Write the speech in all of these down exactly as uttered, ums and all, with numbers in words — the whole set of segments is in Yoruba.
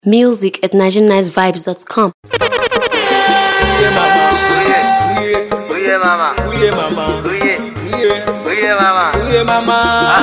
Music at nigerian nice vibes dot com. Uye mama, uye, uye mama, uye mama, uye, uye, uye mama, uye mama,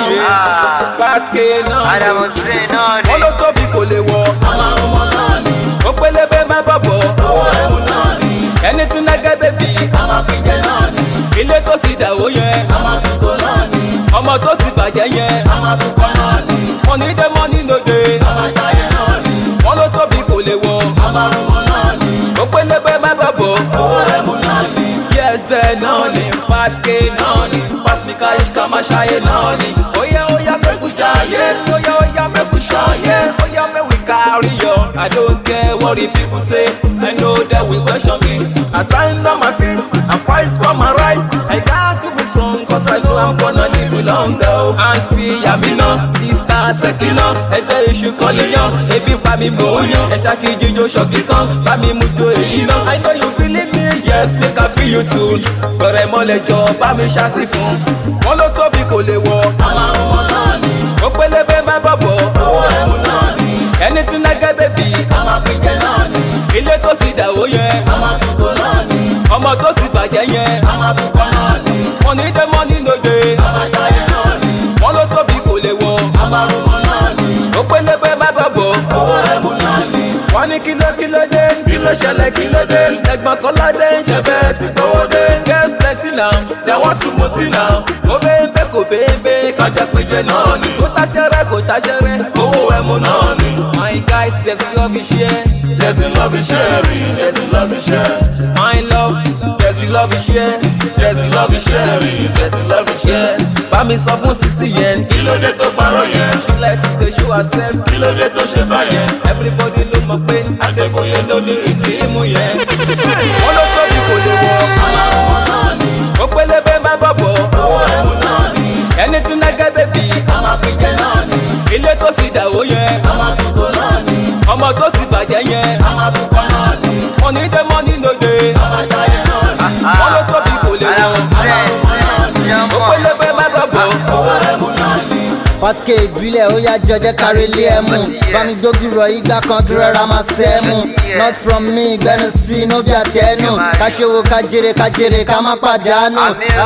uye. Fatke náà, Adamu ṣe náà ni. Wọ́n tóbi kò lè wọ. Àwọn ọmọ náà ni. Ó pélébé má bọ̀bọ̀. Owó ẹ̀mú náà ni. Ẹni tún nágẹ́ bèbí. Àmọ́ píjẹ náà ni. Ilé tó ti dàwó yẹn. Àmọ́ tuntun náà ni. Ọmọ tó ti bàjẹ́ yẹn. Àmọ́ tuntun náà ni. Wọ́n ní dé mọ́ní lóde. Àmọ́ ṣayé náà ni. Wọ́n ló tóbi kò lè wọ. Àmọ́ ọmọ náà ni. Ó pélébé má bọ̀bọ̀. Owó ẹ̀mú náà ni. Yes bẹ́ẹ̀ náà ni. Fatke náà ni. Pass me cash ká máa ṣayé náà ni. Óyá óyá mẹ́kù jayé. Óyá óyá mẹ́kù ṣayé. Óyá mẹ́wì carry on. I don't care what the people say. I know that will question me. I stand on my feet and fight for my rights. I got to be strong cause I know I'm gonna live long though. Auntie Yamina, sister Sekina, ẹgbẹ́ iṣu kan lè yan. Ebi pa mi mò ń yan. Ẹ̀ṣá ti jíjó ṣọ̀kì tán. Bá mi mú jo èyí náà. I know you feeling me, yes, make I feel you too. Bẹ̀rẹ̀ mọ́lẹ̀ jọ bá mi ṣáṣí fún. Wọ́n ló tóbi kò lè wọ. Àwọn ọmọ náà ni. Ó pélébé má bọ̀bọ̀. Owó ẹ̀mú náà ni. Ẹni tí nágẹ́ bèbí. Àmọ́ píjẹ náà ni. Ilé tó ti dàwó yẹn. Àmọ́ tuntun náà ni. Ọmọ tó ti bàjẹ́ yẹn. Àmọ́ tuntun náà ni. Wọ́n ní dé mọ́ní lóde. Àmọ́ ṣayé náà ni. Wọ́n ló tóbi kò lè wọ. Àmọ́ ọmọ náà ni. Ó pélébé má bọ̀bọ̀. Owó ẹ̀mú náà ni. Wọ́n ní kíló kíló dé. Kíló ṣẹlẹ̀ kíló dé. Ẹ̀gbọ́n Kọ́ládé ń jẹ bẹ́ẹ̀ ti gbówó dé. Girls plenty now, they want to moti now. Ó bẹ́ẹ̀ kò bẹ́ẹ̀ kájà péjẹ náà ni. Kò táṣẹ́rẹ́ kò táṣẹ́rẹ́. Owó ẹ̀mú náà ni. My guys, there's a love is here. There's a love is sharing. There's a love is sharing. My love, there's a love is here. There's a love is sharing. There's a love is sharing. Bá mi sọ fún Sisi yẹn. Kí ló dé tó parọ́ yẹn? She like to dey show herself. Kí ló dé tó ṣe báyẹn? Everybody ló mọ̀ pé Adébóyè ló ní rìsíìmù yẹn. Wọ́n ló tóbi kò lè wọ. Àwọn ọmọ náà ni. Ó pélébé má bọ̀bọ̀. Owó ẹ̀mú náà ni. Ẹni tí nágẹ́ bèbí. Àmọ́ píjẹ náà ni. Ilé tó ti dàwó yẹn. Àmọ́ tuntun náà ni. Ọmọ tó ti bàjẹ́ yẹn. Àmọ́ tuntun náà ni. Wọ́n ní dé mọ́ní lóde. Àmọ́ ṣayé náà ni. Wọ́n ló tóbi kò lè wọ. Àwọn ọmọ náà ni. Ó pélébé má bọ̀bọ̀. Owó ẹ̀mú náà ni. Fatke ìbílẹ̀ ó yá jọjẹ́ kárí lé ẹ mú. Bá mi gbógùrọ̀ ìgbà kan kí rọra máa ṣe é mú. Not from me gbẹ́nu sí inú bí àtẹnu. Káṣẹ́wó kájèrè kájèrè ká má pàdánù.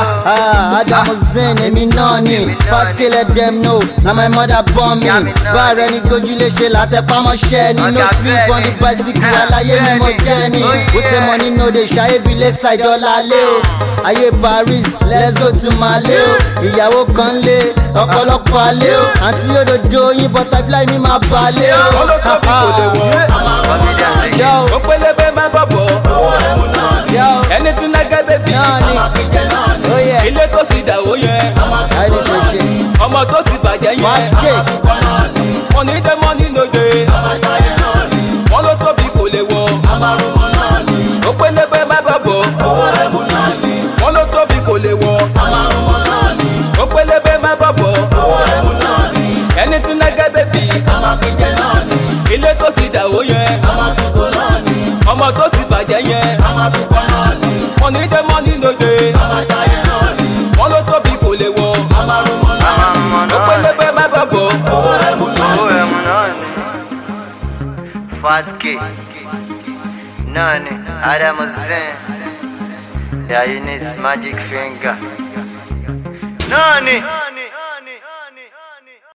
Adamu Zen èmi náà ni. Fatke let them know na my mother born me. Bá rẹ ní gbójúlé ṣe látẹ̀pámọ́ṣẹ́ ni. No sleep on the bicycle aláyé mi mo jẹ́ ni. Ó ṣe mọ nínú òde ṣayé bí lakeside ọ̀la lé o. Ayé Paris, let's go to Mali o. Ìyàwó kan lé, ọ̀pọ̀lọpọ̀ alẹ́ o. Àǹtí òdòdó yín butterfly ní máa balẹ̀ o. Wọ́n ló tóbi kò lè wọ. Ó pélébé má bọ̀bọ̀. Owó ẹ̀mú náà ni. Ẹni tún nágẹ́ bèbí. Àmọ́ píjẹ náà ni. Ilé tó ti dàwó yẹn. Ayé tó ṣe. Ọmọ tó ti bàjẹ́ yẹn. Fatke. Wọ́n ní dé mọ́ní lóde. Àmọ́ ṣayé náà ni. Wọ́n ló tóbi kò lè wọ. Àmọ́ ọmọ náà ni. Ó pélébé má bọ̀bọ̀. Owó ẹ̀mú náà ni. Wọ́n ló tóbi kò lè wọ. Àmọ́ ọmọ náà ni. Ó pélébé má bọ̀bọ̀. Owó ẹ̀mú náà ni. Ẹni tún nágẹ́ bèbí. Àmọ́ píjẹ náà ni. Ilé tó ti dàwó yẹn. Àmọ́ tuntun náà ni. Ọmọ tó ti bàjẹ́ yẹn. Àmọ́ tuntun náà ni. Wọ́n ní dé mọ́ní lóde. Àmọ́ ṣayé náà ni. Wọ́n ló tóbi kò lè wọ. Àmọ́ ọmọ náà ni. Ó pélébé má bọ̀bọ̀. Owó ẹ̀mú náà ni. Fatke náà ni. Adamu Zen. Yeah, you need magic finger. Náà ni.